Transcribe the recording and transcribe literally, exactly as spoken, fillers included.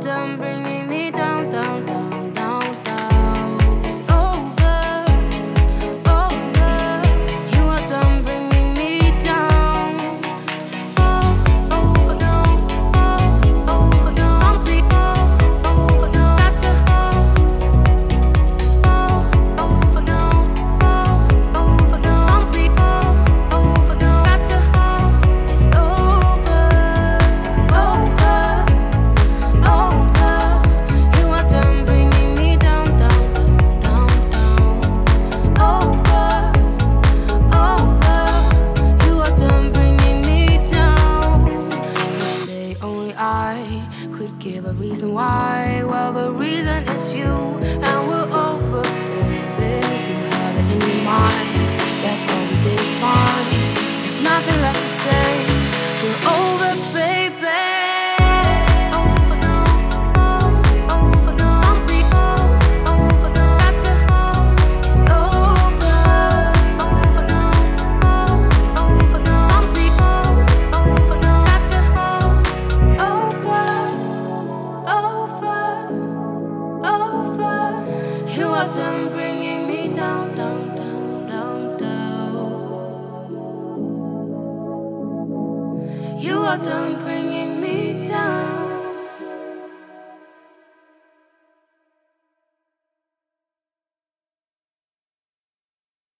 done bringing me down, down, down, down, down. It's over, over. You are done bringing me down. Oh, overgone, oh, overgone. I'll be oh, overgone. Got to oh, oh, overgone, oh, overgone. I'll be oh, overgone. Got to oh, it's over, over, over. You are done bringing me down, down, down, down, down. Over, over. You are done bringing me down. You say only I could give a reason why. Well, the reason is you, and we're over, baby. You have it in your mind that all we did is fine. There's nothing left to say. We're over, baby. Overgone, oh, overgone. I'll be oh, overgone. Got to oh, it's over. Overgone, oh, overgone. I'll be oh, overgone. Got to oh, over, over, over. You are done bringing me down, down, down, down, down. You are done bringing me down.